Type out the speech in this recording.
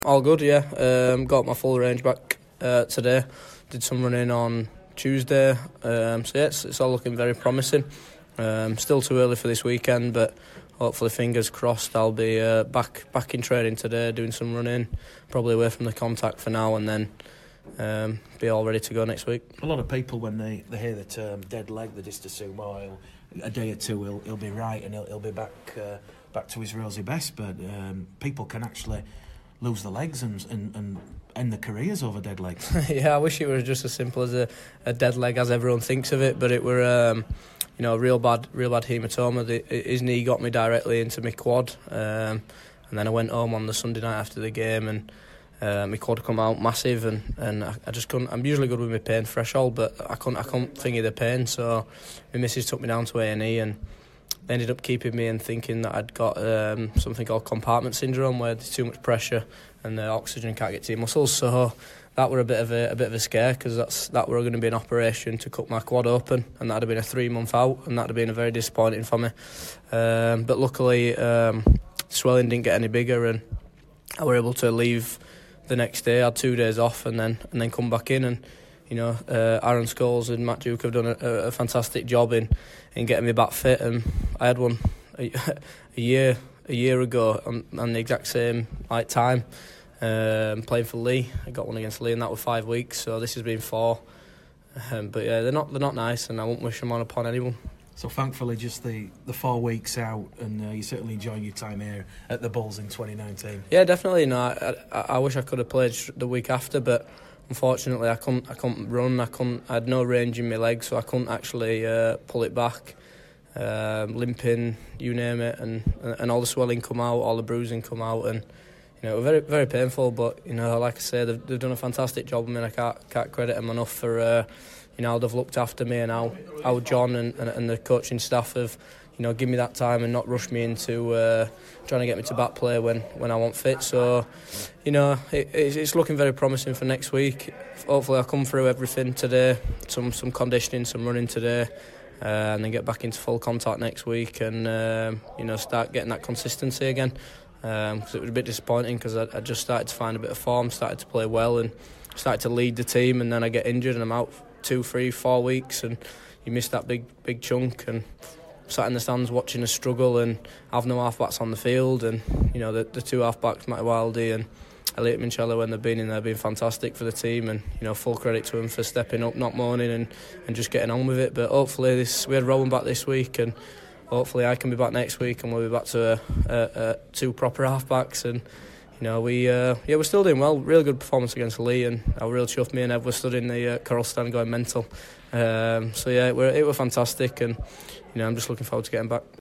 All good, yeah. Got my full range back today. Did some running on Tuesday. So yeah, it's all looking very promising. Still too early for this weekend, but hopefully, fingers crossed, I'll be back in training today, doing some running, probably away from the contact for now, and then be all ready to go next week. A lot of people, when they hear the term dead leg, they just assume, a day or two he'll be right and he'll be back to his rosy best. But people can actually lose the legs and end their careers over dead legs. Yeah, I wish it was just as simple as a dead leg as everyone thinks of it, but it were real bad haematoma. His knee got me directly into my quad, and then I went home on the Sunday night after the game, and my quad come out massive, and I just couldn't. I'm usually good with my pain threshold, but I couldn't finger the pain. So my missus took me down to A&E, and they ended up keeping me and thinking that I'd got something called compartment syndrome, where there's too much pressure and the oxygen can't get to your muscles. So that were a bit of a scare, because that were going to be an operation to cut my quad open, and that'd have been a 3-month out, and that'd have been very disappointing for me. But luckily, swelling didn't get any bigger, and I were able to leave the next day. I had 2 days off, and then come back in, and Aaron Scholes and Matt Duke have done a fantastic job in getting me back fit, and I had one a year ago on the exact same time, playing for Leigh. I got one against Leigh, and that was 5 weeks. So this has been 4, but yeah, they're not nice, and I won't wish them on upon anyone. So thankfully, just the 4 weeks out, and you're certainly enjoying your time here at the Bulls in 2019. Yeah, definitely. No, I wish I could have played the week after, but unfortunately, I couldn't run. I had no range in my legs, so I couldn't actually pull it back. Limping, you name it, and all the swelling come out, all the bruising come out, and it was very, very painful. But like I say, they've done a fantastic job. I mean, I can't credit them enough for how they've looked after me, and how John and the coaching staff have give me that time and not rush me into trying to get me to back play when I want fit. So it's looking very promising for next week. Hopefully I'll come through everything today, some conditioning, some running today, and then get back into full contact next week, and start getting that consistency again, because it was a bit disappointing, because I just started to find a bit of form, started to play well, and started to lead the team, and then I get injured and I'm out 2, 3, 4 weeks, and you miss that big chunk, and sat in the stands watching us struggle and have no half-backs on the field, and the 2 half-backs, Matty Wildy and Elliot Minchella, when they've been in there, been fantastic for the team, and full credit to them for stepping up, not moaning, and just getting on with it. But hopefully we had Rowan back this week, and hopefully I can be back next week, and we'll be back to 2 proper half-backs, and we're still doing well. Really good performance against Leigh, and I was real chuffed. Me and Ev were stood in the Coral stand going mental. So yeah, it were fantastic, and I'm just looking forward to getting back.